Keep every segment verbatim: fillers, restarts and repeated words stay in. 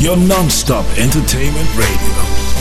Your non-stop entertainment radio.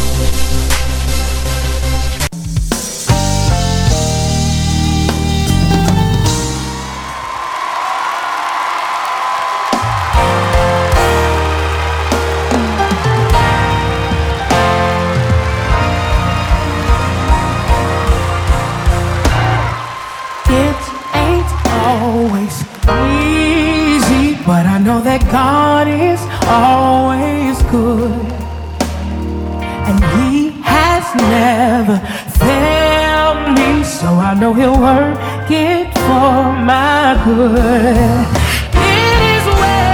That God is always good, and He has never failed me, so I know He'll work it for my good. It is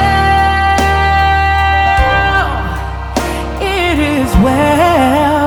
well, it is well.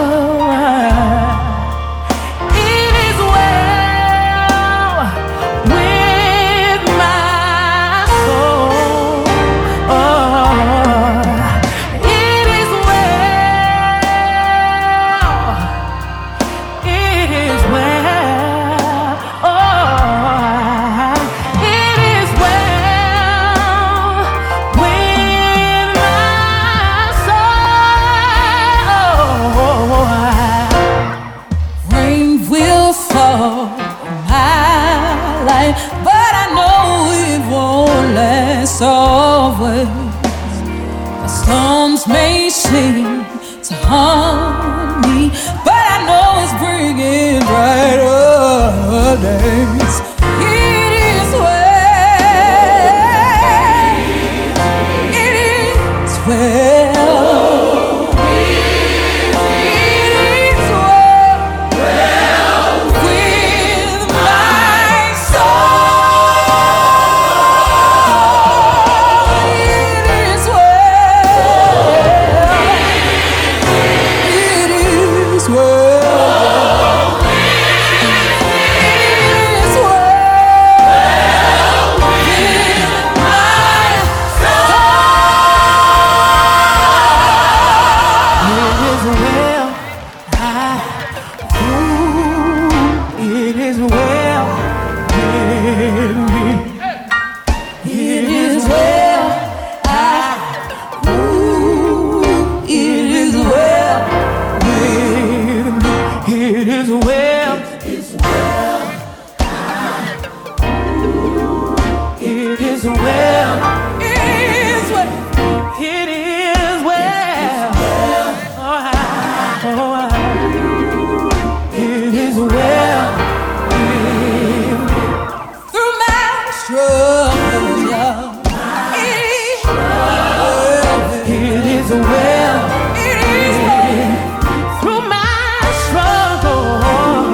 Always the storms may seem to harm me, but I know it's bringing brighter days. It is well, it is well. Through my struggle,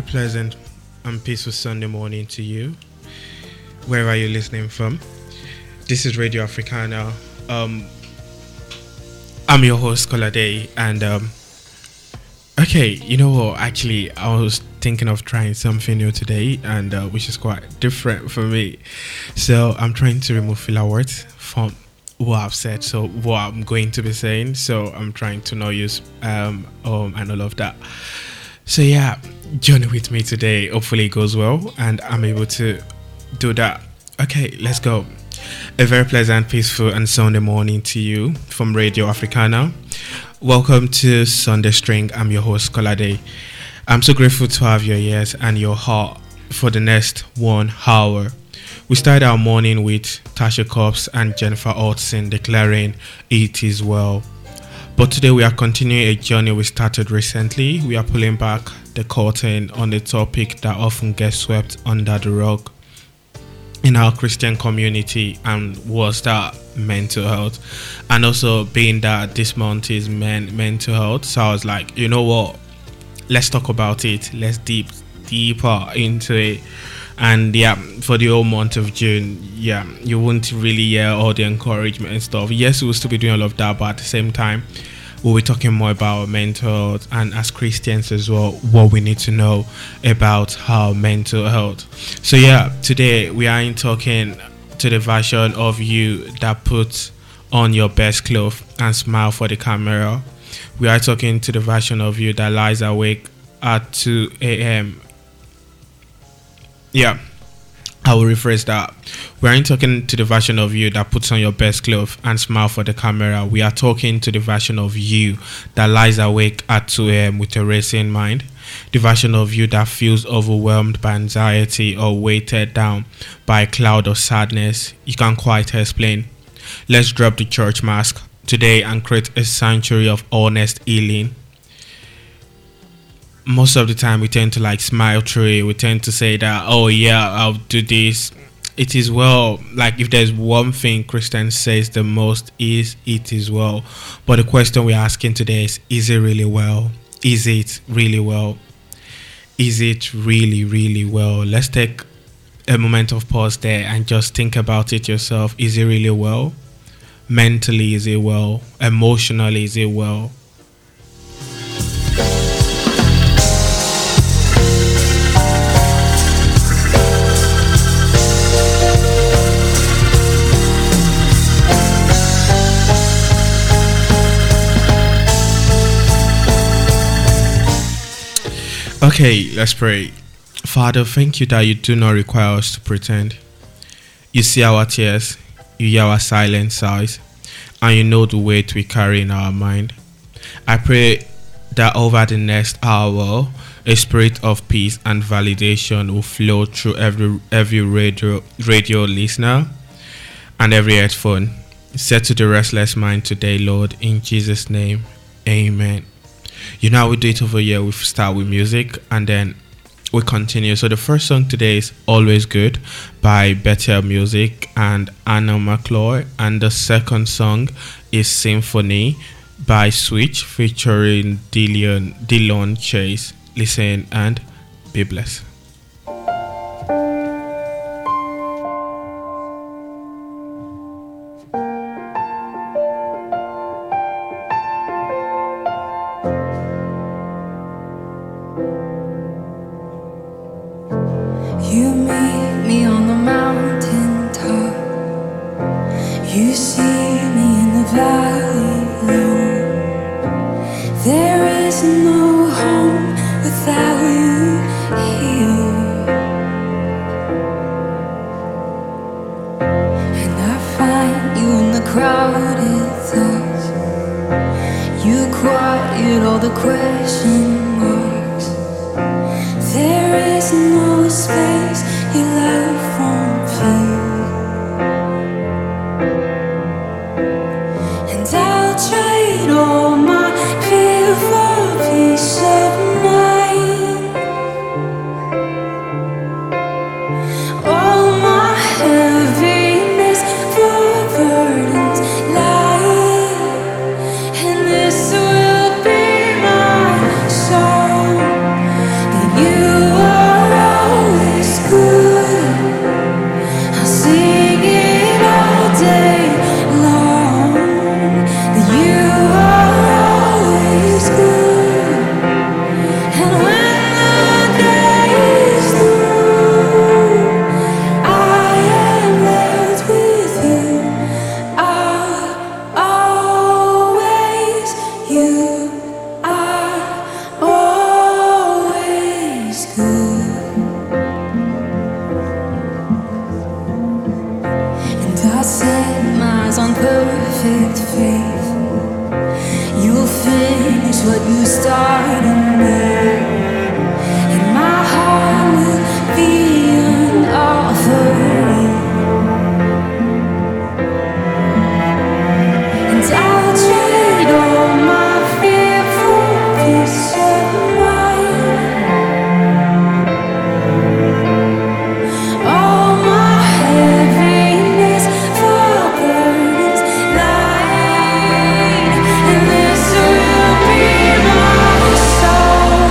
pleasant and peaceful Sunday morning to you, wherever you're listening from. This is Radio Africana. Um, I'm your host, Kolade, and um, okay, you know what? Actually, I was thinking of trying something new today, and uh, which is quite different for me. So I'm trying to remove filler words from what I've said, so what I'm going to be saying. So I'm trying to not use um, um and all of that. So yeah, journey with me today. Hopefully it goes well and I'm able to do that. Okay, let's go. A very pleasant, peaceful and Sunday morning to you from Radio Africana. Welcome to Sunday String. I'm your host, Kolade. I'm so grateful to have your ears and your heart for the next one hour. We started our morning with Tasha Cobbs and Jennifer Hudson declaring it is well. But today we are continuing a journey we started recently. We are pulling back the curtain on a topic that often gets swept under the rug in our Christian community, and was that mental health. And also being that this month is men mental health, so I was like, you know what, let's talk about it. Let's deep deeper into it. And yeah, for the whole month of June, yeah, you won't really hear all the encouragement and stuff. Yes, we'll still be doing all of that, but at the same time, we'll be talking more about mental health, and as Christians as well, what we need to know about our mental health. So yeah, today we are in talking to the version of you that puts on your best clothes and smile for the camera. We are talking to the version of you that lies awake at two a.m. Yeah, I will rephrase that. We aren't talking to the version of you that puts on your best clothes and smile for the camera. We are talking to the version of you that lies awake at two a.m. with a racing mind. The version of you that feels overwhelmed by anxiety or weighted down by a cloud of sadness you can't quite explain. Let's drop the church mask today and create a sanctuary of honest healing. Most of the time we tend to like smile through it. We tend to say that, oh yeah, I'll do this. It is well. Like if there's one thing Christian says the most is it is well. But the question we're asking today is, is it really well? Is it really well? Is it really, really well? Let's take a moment of pause there and just think about it yourself. Is it really well? Mentally, is it well? Emotionally, is it well? Okay, let's pray. Father, thank you that you do not require us to pretend. You see our tears, you hear our silent sighs, and you know the weight we carry in our mind. I pray that over the next hour, a spirit of peace and validation will flow through every every radio radio listener and every headphone. Set to the restless mind today, Lord, in Jesus' name, amen. You know how we do it over here. We start with music and then we continue. So the first song today is Always Good by Bethel Music and Anna McCloy. And the second song is Symphony by Switch featuring Dillon, Dillon Chase. Listen and be blessed. You meet me on the mountain top. You see me in the valley low. There is no home without you here. And I find you in the crowded thoughts. You quiet all the question marks. There is no space your love won't fill. And I'll trade all my fear for peace of mind. All my heaviness for burdens light. And this will be my song. That you You are always good, and I set my eyes on perfect faith. You'll finish what you started in me, and my heart will be an offering. And I'll trade all my fear for peace of mind, all my heaviness for burdens light, and this will be my song.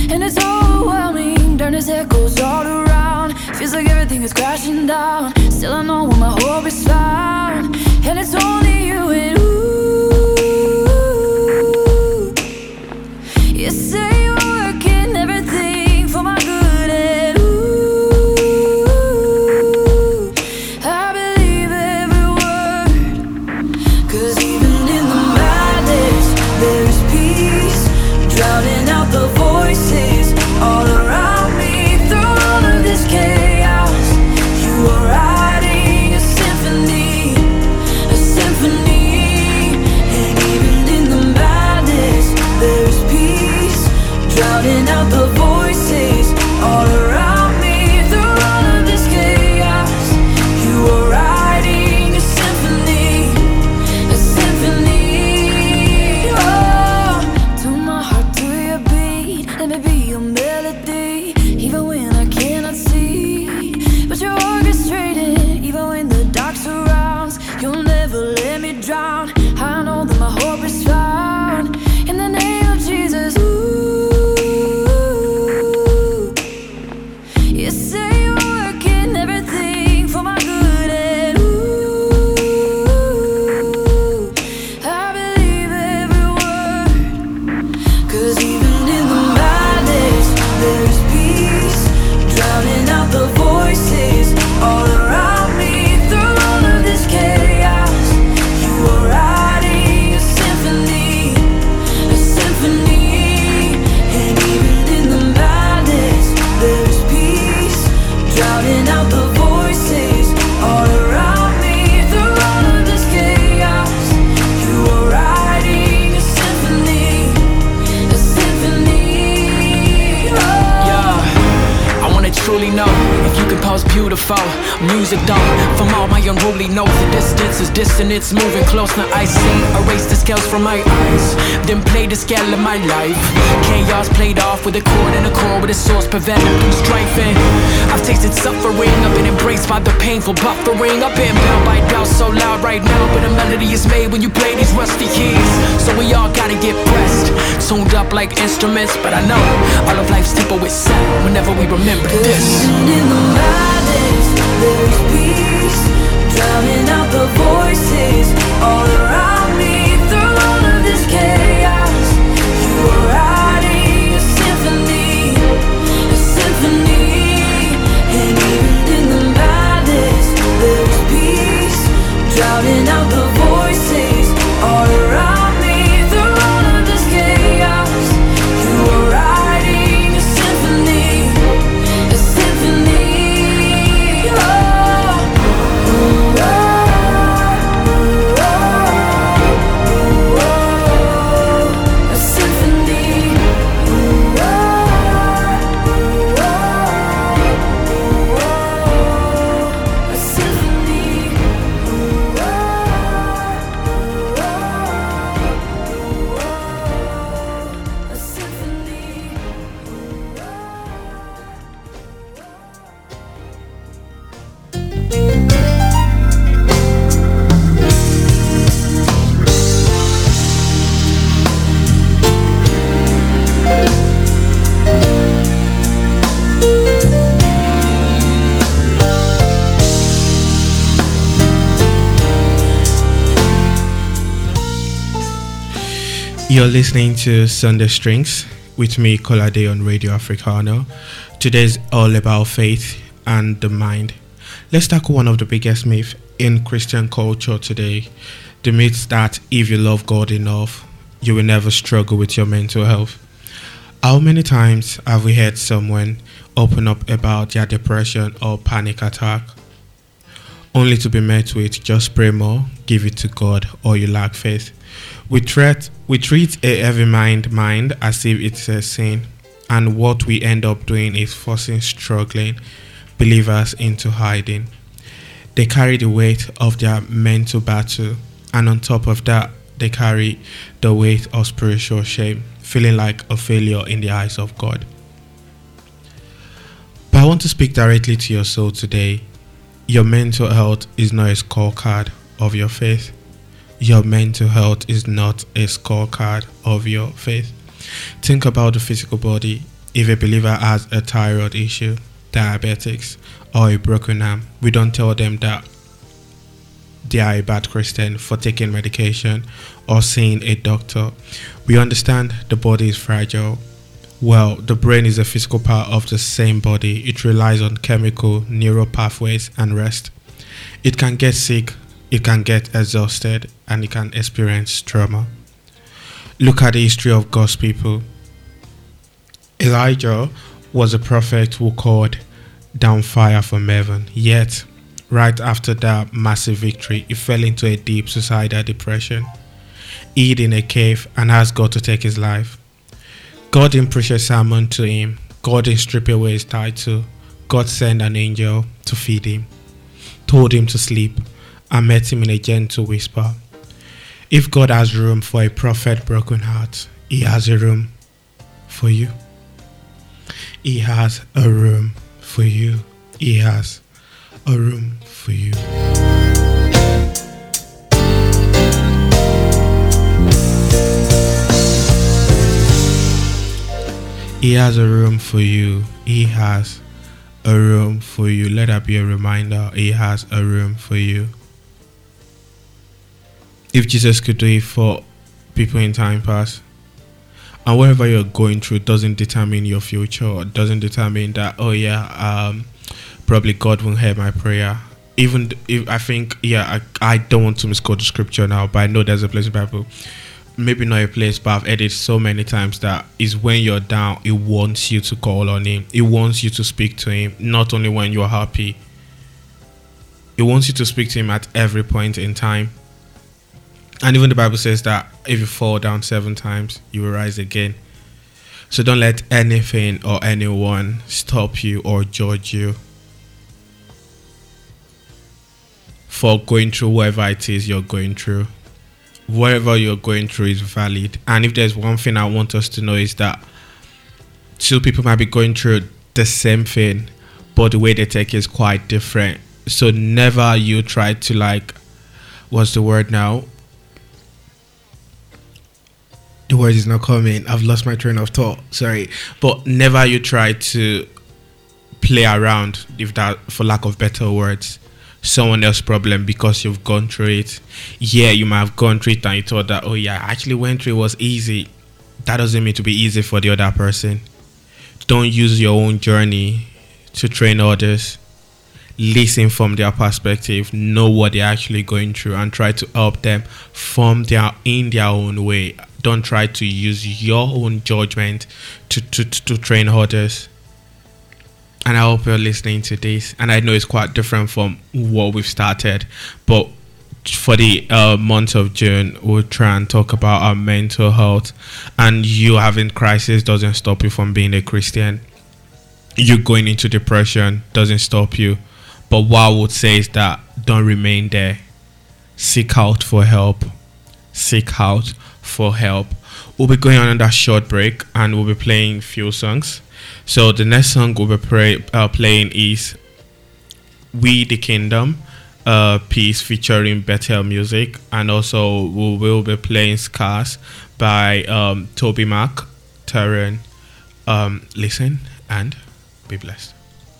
and it's overwhelming. Darkness echoes all around. Feels like everything is crashing down. Still I know where my hope is found, and it's only you and ooh. You say you're working everything for my good, and ooh, I believe every word. 'Cause even in the madness, there's peace, drowning out the voices all around me. Through all of this chaos, you are writing a symphony, a symphony. And even in the madness, there's peace, drowning out the voices all around me. Through all of this chaos, you are writing a symphony, a symphony. Oh, to my heart, to your beat, let me be your melody. Even when I cannot see, but you're orchestrated. Even when the dark surrounds, you'll never let me drown. I know that my hope is found in the name of Jesus. Ooh, you say you're working everything for my good, and ooh, I believe every word. 'Cause even in the madness, there's peace, drowning out the voices all around me. Through all of this chaos, you are writing a symphony, a symphony. And even in the madness, there's peace, drowning out the voices all around me. Through all of this chaos, you are writing a symphony, a symphony. Oh. Yeah, I wanna truly know if you compose beautiful music though. From all my unruly notes, the distance is distant, it's moving close. Now I see, erase the scales from my eyes, then play the scale of my life. Chaos played off with a chord and a chord with a source, preventing through strife. And I've tasted suffering, I've been embraced by the painful buffering. I've been bound by doubt so loud right now, but a melody is made when you play these rusty keys. So we all gotta get pressed, tuned up like instruments. But I know all of life's tempo is set whenever we remember this. Even in the madness, there's peace, drowning out the voices all around me. Through all of this chaos, you are writing a symphony, a symphony. And even in the madness, there's peace, drowning out the voices all around me. Through all of this chaos, you are writing a symphony, a symphony. Oh, ooh, oh, ooh, oh, ooh, oh, a symphony. Ooh, oh, ooh, oh, ooh, oh, a symphony. Ooh, oh, ooh, oh, ooh, oh, a symphony. You're listening to Sunday Strings with me, Kolade, on Radio Africano. Today's all about faith and the mind. Let's tackle one of the biggest myths in Christian culture today. The myth that if you love God enough, you will never struggle with your mental health. How many times have we heard someone open up about their depression or panic attack, only to be met with just pray more, give it to God, or you lack faith? We treat, we treat a heavy mind mind as if it's a sin, and what we end up doing is forcing struggling believers into hiding. They carry the weight of their mental battle, and on top of that, they carry the weight of spiritual shame, feeling like a failure in the eyes of God. But I want to speak directly to your soul today. Your mental health is not a scorecard of your faith. Your mental health is not a scorecard of your faith. Think about the physical body. If a believer has a thyroid issue, diabetics, or a broken arm, we don't tell them that they are a bad Christian for taking medication or seeing a doctor. We understand the body is fragile. Well, the brain is a physical part of the same body. It relies on chemical, neural pathways and rest. It can get sick, it can get exhausted, and it can experience trauma. Look at the history of God's people. Elijah was a prophet who called down fire from heaven. Yet, right after that massive victory, he fell into a deep suicidal depression. He hid in a cave and asked God to take his life. God didn't preach a sermon to him. God didn't strip away his title. God sent an angel to feed him, told him to sleep, and met him in a gentle whisper. If God has room for a prophet broken heart, he has a room for you. He has a room for you. He has a room for you. He has a room for you. He has a room for you. Let that be a reminder. He has a room for you. If Jesus could do it for people in time past, and whatever you're going through doesn't determine your future, or doesn't determine that, oh yeah, um, probably God won't hear my prayer. Even if I think, yeah, I, I don't want to misquote the scripture now, but I know there's a place in the Bible, maybe not a place, but I've heard it so many times, that is when you're down, it wants you to call on him. It wants you to speak to him, not only when you're happy. It wants you to speak to him at every point in time. And even the Bible says that if you fall down seven times, you will rise again. So don't let anything or anyone stop you or judge you for going through whatever it is you're going through. Whatever you're going through is valid. And if there's one thing I want us to know, is that two people might be going through the same thing, but the way they take it is quite different. So never you try to, like, what's the word now? The word is not coming. I've lost my train of thought. Sorry. But never you try to play around, if that, for lack of better words, someone else's problem because you've gone through it. Yeah, you might have gone through it and you thought that, oh yeah, I actually went through it, was easy. That doesn't mean to be easy for the other person. Don't use your own journey to train others. Listen from their perspective, know what they're actually going through, and try to help them from their in their own way. Don't try to use your own judgment to, to, to, to train others. And I hope you're listening to this. And I know it's quite different from what we've started, but for the uh, month of June, we'll try and talk about our mental health. And you having crisis doesn't stop you from being a Christian. You going into depression doesn't stop you. But what I would say is that don't remain there. Seek out for help. Seek out for help. We'll be going on that short break and we'll be playing few songs. So the next song we'll be pray, uh, playing is We the Kingdom, uh, piece featuring Bethel Music, and also we will be playing Scars by um, Toby Mac, Terran. Um, listen and be blessed.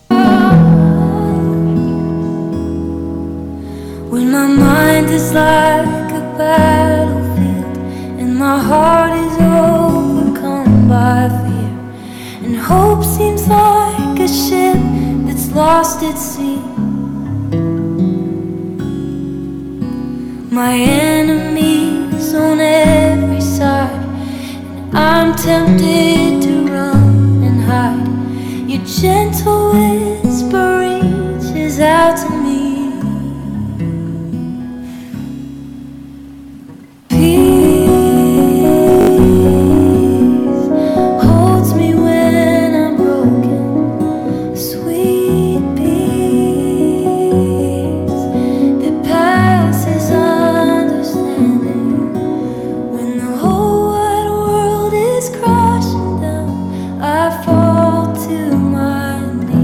When my mind is like a battlefield and my heart is overcome by fear, and hope seems like a ship that's lost at sea, my enemies on every side, and I'm tempted to run and hide. Your gentle whisper reaches out to me. Crashing down, I fall to my knees.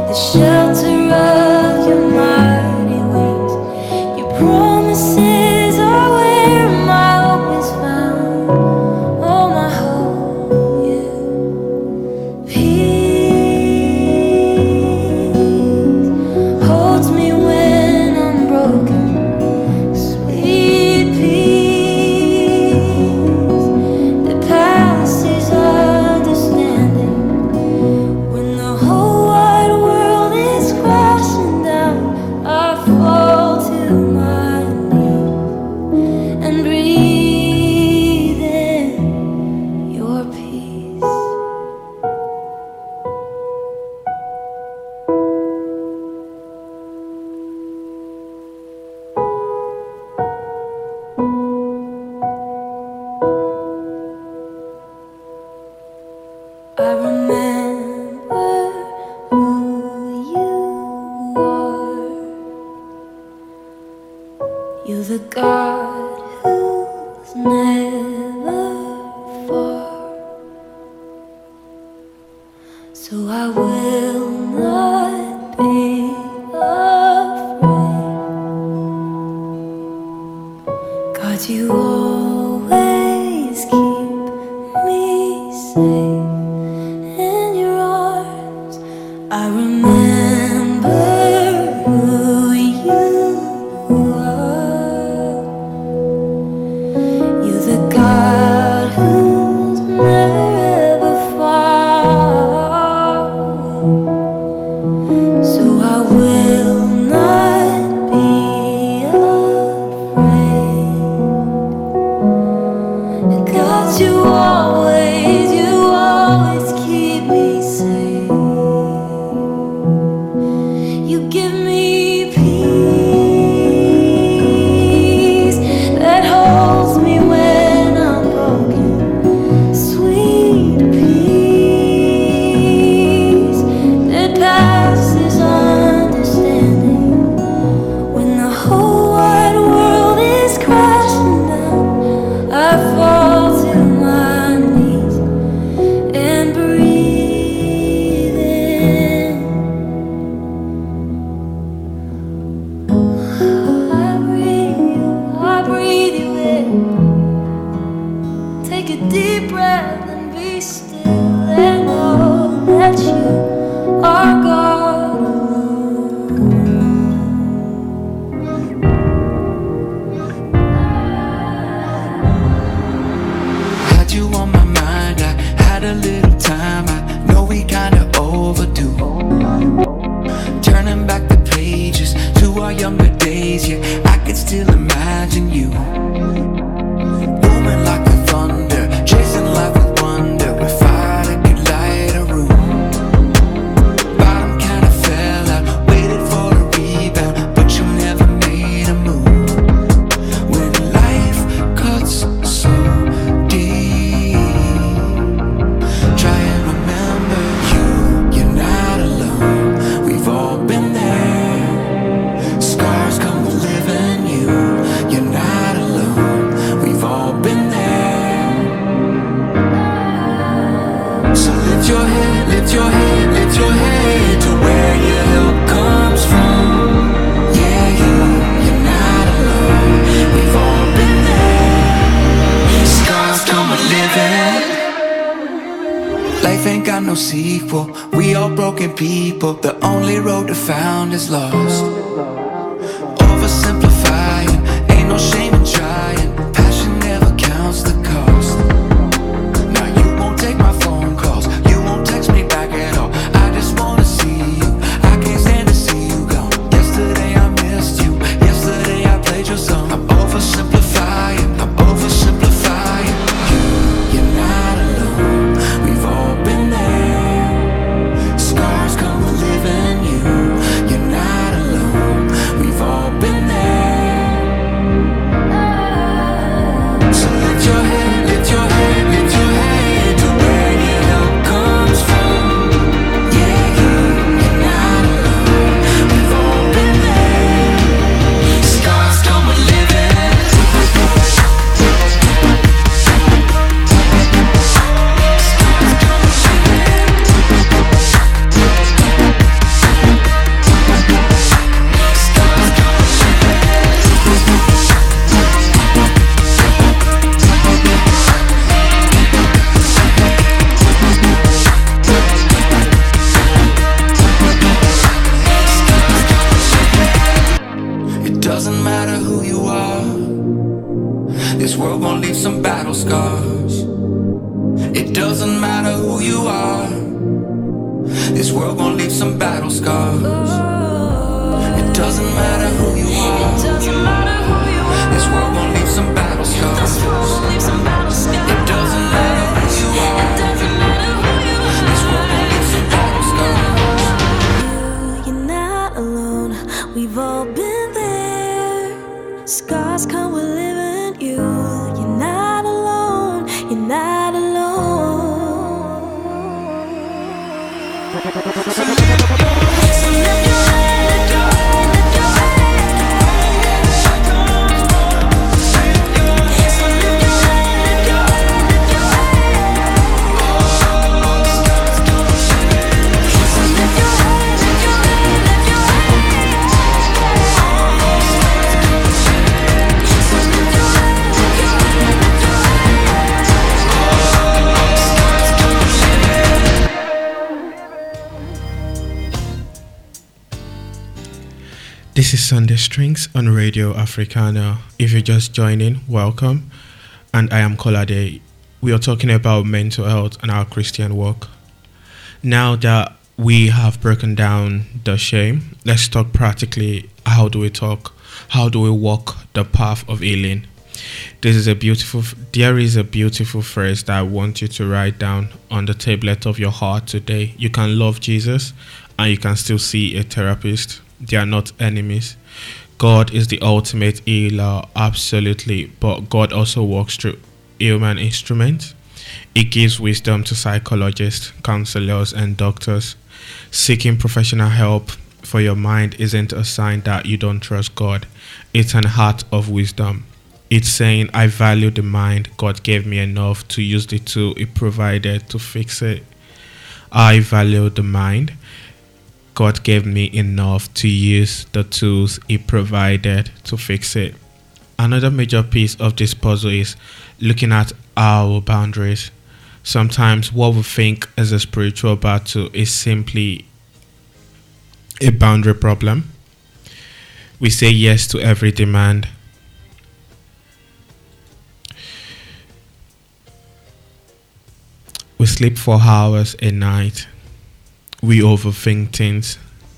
the shelter of your mighty wings. Your promises are where my hope is found. Oh, my hope, yeah. Peace holds me when I'm broken. Sweet peace that passes understanding. When the whole wide world is crashing down, I fall to my knees and breathe in your peace. I remember who you are. You're the God who's never far. So I will not be afraid. God, you always keep me safe in your arms. I remember who you are. You're the God who's never far. So I will not be afraid. God, you always, you always keep me safe. You give me peace that holds me when I'm broken. Sweet peace that passes understanding. When the whole wide world is crashing down, I fall to my knees and breathe in. I breathe you, I breathe you in. Take a deep breath and be still and know that you are God alone. Had you on my mind, I had a little time. I know we kinda overdue. Turning back the pages to our younger days, yeah, I could still imagine you. Booming like the thunder, chasing life with wonder. With fire that could light a room. Bottom kinda fell out, waited for a rebound, but you never made a move. When life cuts so deep, try and remember you, you're not alone. We've all been there. Scars come to live in you, you're not alone. We've all been there. So lift your head, lift your head, lift your head to where your help comes from. Yeah, you, you're not alone. We've all been there. Scars come with living. Life ain't got no sequel. We all broken people. The only road to found is lost. Oversimplifying, ain't no shame in trying. Passion never counts the cost. Now you won't take my phone calls, you won't text me back at all. I just wanna see you, I can't stand to see you gone. Yesterday I missed you, yesterday I played your song. I'm oversimplifying, I'm oversimplifying. You, you're not alone. We've all been there. Scars come to live in you, you're not alone. world gon' leave some battle scars. It doesn't matter who you are. This world gon' leave some battle scars. It doesn't matter who you are. This world gon' leave some battle scars. It doesn't matter who you are. This world gon' leave some battle scars. You're not alone. We've all been there. Scars come with living you. You're not alone. You're not alone. So live your so live your head, your head, your head. So live your head, your head, your head. So live your head, your head, your head. So live your head, your head, your This is Sunday Strings on Radio Africana. If you're just joining, welcome. And I am Kolade. We are talking about mental health and our Christian walk. Now that we have broken down the shame, let's talk practically. How do we talk? How do we walk the path of healing? This is a beautiful, there is a beautiful phrase that I want you to write down on the tablet of your heart today. You can love Jesus and you can still see a therapist. They are not enemies. God is the ultimate healer, absolutely, but God also works through human instruments. He gives wisdom to psychologists, counselors, and doctors. Seeking professional help for your mind isn't a sign that you don't trust God. It's an heart of wisdom. It's saying, I value the mind. God gave me enough to use the tool He provided to fix it. I value the mind. God gave me enough to use the tools He provided to fix it. Another major piece of this puzzle is looking at our boundaries. Sometimes what we think is a spiritual battle is simply a boundary problem. We say yes to every demand. We sleep for hours a night. We overthink things.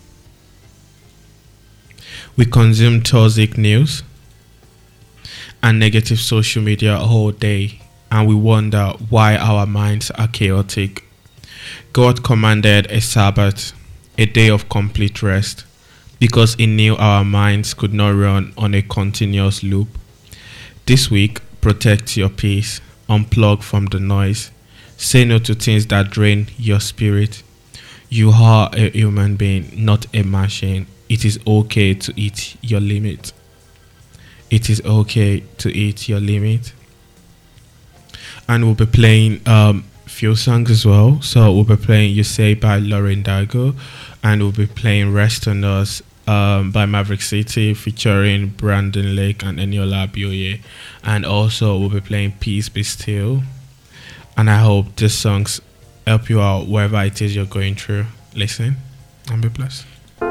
We consume toxic news and negative social media all day, and we wonder why our minds are chaotic. God commanded a Sabbath, a day of complete rest, because He knew our minds could not run on a continuous loop. This week, protect your peace, unplug from the noise, say no to things that drain your spirit. You are a human being, not a machine. It is okay to eat your limit. It is okay to eat your limit. And we'll be playing um few songs as well. So we'll be playing You Say by Lauren Dago, and we'll be playing Rest on Us um, by Maverick City featuring Brandon Lake and Eniola Abioye. And also we'll be playing Peace Be Still. And I hope these songs help you out wherever it is you're going through. Listen and be blessed.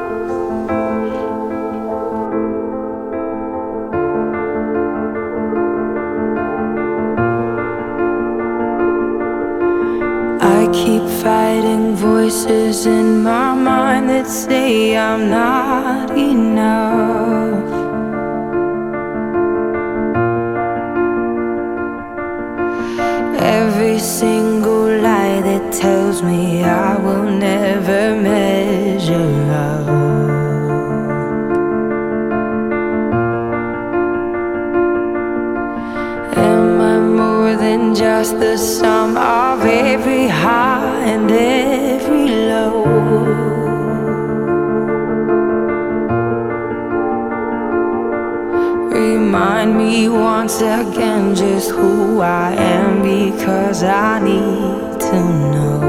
I keep fighting voices in my mind that say I'm not enough. Every single lie that tells me I will never measure up. Am I more than just the sum of every high and every low? Remind me once again just who I am, because I need to know.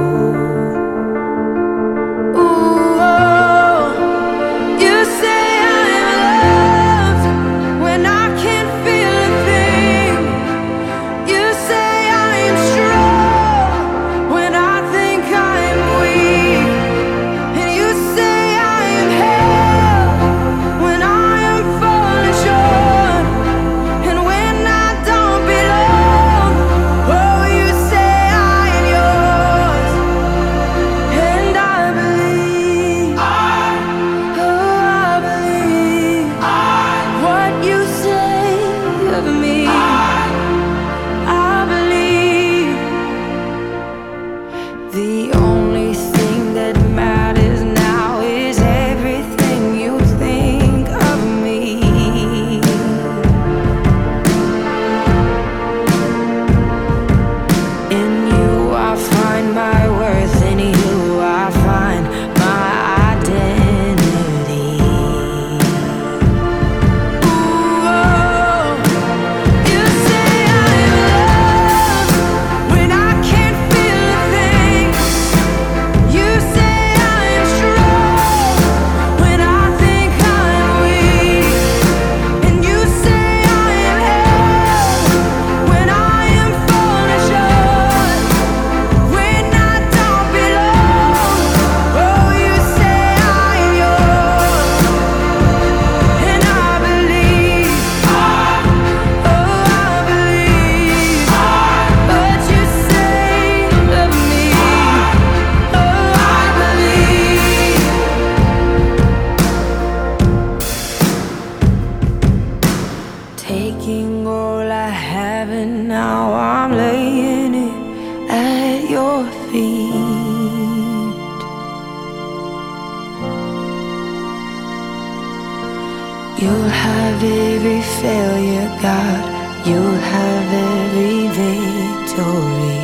Ooh, oh, you say I'm loved when I can't feel a thing. You say I am strong when I think I'm weak. And you say I am held when I am falling short. And when I don't You'll have every failure, God. You'll have every victory.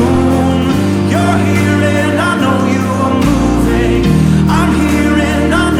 You're here and I know you are moving. I'm here and I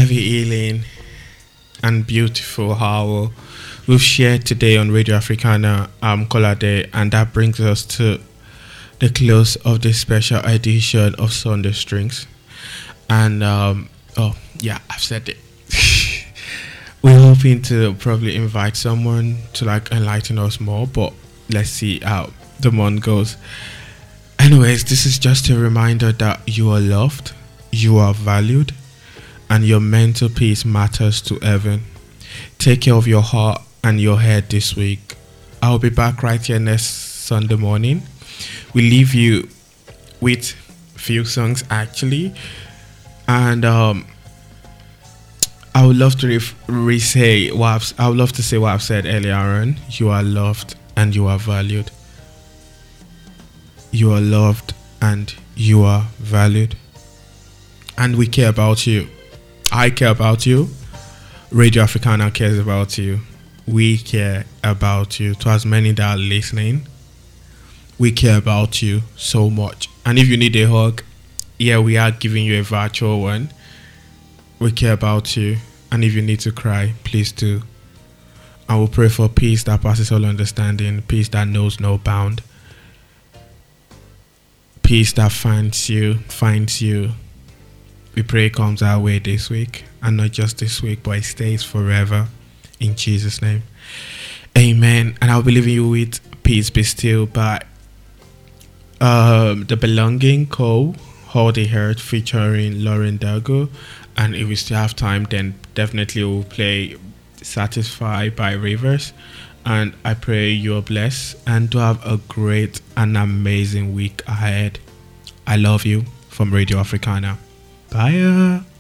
heavy healing and beautiful hour we've shared today on Radio Africana um Colade, and that brings us to the close of this special edition of Sunday Strings. And um oh yeah, I've said it. We're hoping to probably invite someone to like enlighten us more, but let's see how the month goes. Anyways, this is just a reminder that you are loved, you are valued, and your mental peace matters to heaven. Take care of your heart and your head this week. I'll be back right here next Sunday morning. We leave you with few songs actually, and um I would love to re- re-say what I've, I would love to say what I've said earlier on. You are loved and you are valued. You are loved and you are valued. And we care about you. I care about you. Radio Africana cares about you. We care about you. To as many that are listening, we care about you so much. And if you need a hug, yeah, we are giving you a virtual one. We care about you, and if you need to cry, please do. I will pray for peace that passes all understanding, peace that knows no bound, peace that finds you, finds you. We pray it comes our way this week, and not just this week, but it stays forever. In Jesus' name, amen. And I'll be leaving you with Peace Be Still by um, The Belonging Co. Hold the Hurt featuring Lauren Dago. And if we still have time, then definitely we'll play Satisfied by Rivers. And I pray you're blessed and to have a great and amazing week ahead. I love you from Radio Africana. Bye.